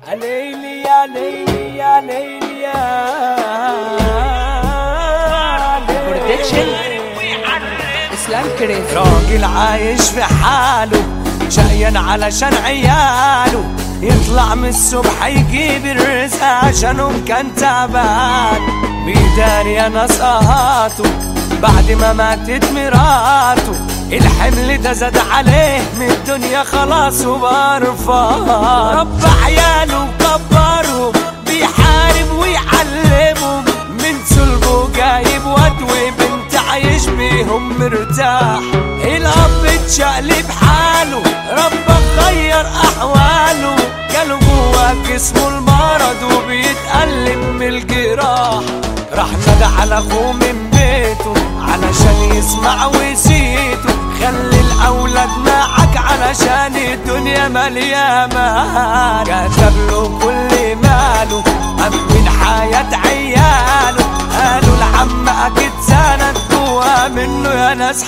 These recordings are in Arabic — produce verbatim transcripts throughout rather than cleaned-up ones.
ليلي يا ليلي يا ليلي يا ليلي اسلام كريز. راجل عايش في حاله شقيان علشان عياله، يطلع من الصبح يجيب الرزق عشانهم كان تعبان. بيدار يا ناس قهاته بعد ما ماتت مراته، الحمل ده زاد عليه من الدنيا خلاص وبرفان. رب عياله وكبرهم بيحارب ويعلمهم، من صلبه جايب واد وبنت عايش بيهم مرتاح. الاب اتشقلب حاله ربك غير احواله، جاله جوا جسمه المرض وبيتألم من الجراح. راح نادى على اخوه من بيته علشان يسمع ويسيته، خلي الاولاد معاك علشان الدنيا ماليه مال. كتب له كل ماله امن حياه عياله، قالوا العم اكيد سند جوا منه يا ناس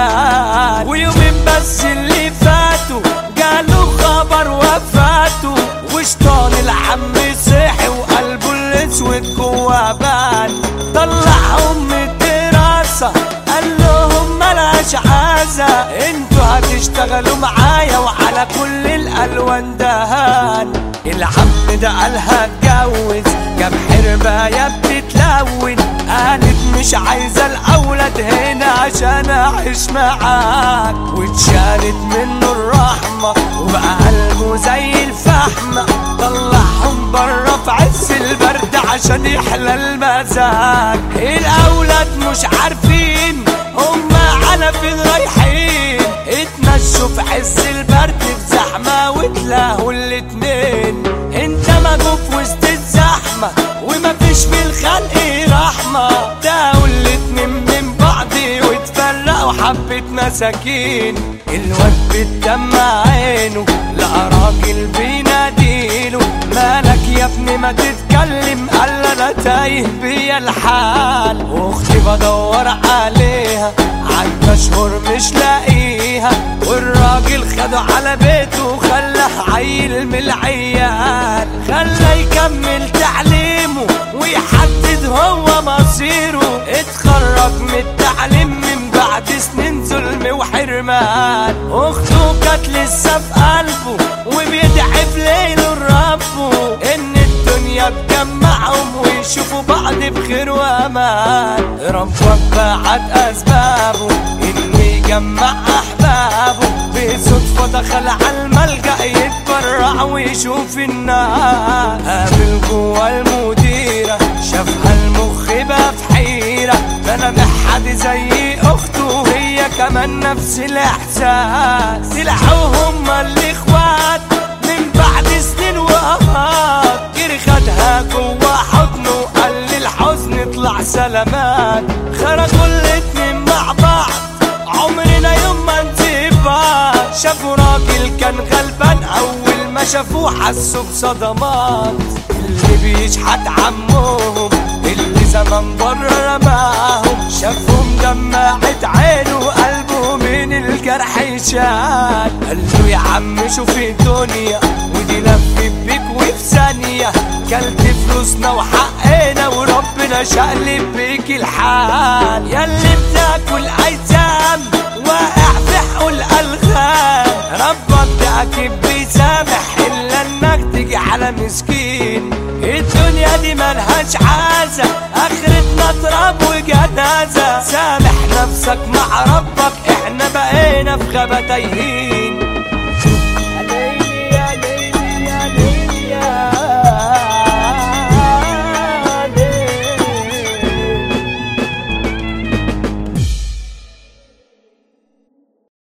حنان. ويومين بس اللي فاتوا جاله خبر وفاته، وشطان العم صحي وقلبه الاسود جوا بان. طلعهم من الدراسه قال لهم ملاش عازة، انتوا هتشتغلوا معايا وعلى كل الالوان دهان. العم ده قالها اتجوز جاب حرباية بتتلون، قالت مش عايزة الاولاد هنا عشان اعيش معاك. واتشالت منه الرحمة وبقى قلبه زي الفحمة، طلعهم برا في عز البرد عشان يحلى المزاج. الاولاد مش عارفين هما على فين رايحين، اتمشوا في عز البرد في زحمة وتلاقوا الاتنين. اندمجوا في وسط الزحمة ومفيش في الخلق رحمة، تلاقوا الاتنين من بعض واتفرقوا حبة مساكين. الواد بتدمع عينه لقى راجل بيناديله، مالك يا ابني ما تتكلم؟ قال انا تايه بيا الحال، واختي بدور عليها عدى اشهر مش لاقيها. والراجل خده على بيته وخلاه عيل من العيال، خلاه يكمل تعليمه ويحدد هو مصيره. اتخرج من التعليم من بعد سنين ظلم وحرمان، اخته كانت لسه في قلبه وبيدعي في ليله لربه ان الدنيا تجمعهم ويشوفوا بعض بخير وامان. ربك بعت اسبابه انه يجمع احبابه، بصدفه دخل على الملجأ يتبرع ويشوف الناس. قابل جوا المديره شافها المخ بقى في حيره، ده انا محد زي اخته وهي كمان نفس الاحساس. طلعوا هما الاخوات من بعد سنين وقهات، جري خدها جوا حضنه وقال للحزن اطلع سلامات. خرجوا الاتنين مع بعض عمرنا يوم ما نسيب بعض، شافوا راجل كان غلبان اول ما شافوه حسوا بصدمات. اللي بيشحت عمهم اللي زمان بره رماهم، شافهم دمعت عينه وقلبه من الجرح شال. قال له يا عم شوف الدنيا ودي لفت بيك وفي ثانية، كلت فلوسنا وحقنا وربنا شقلب بيك الحال. ياللي بتاكل ايتام واقع في حقول الالغام، ربك ده اكيد بيسامح الا انك تيجي على مسكين. الدنيا دي ملهاش عازة اخرتنا تراب وجنازة، سامح نفسك مع ربك احنا بقينا في غابة تايهين.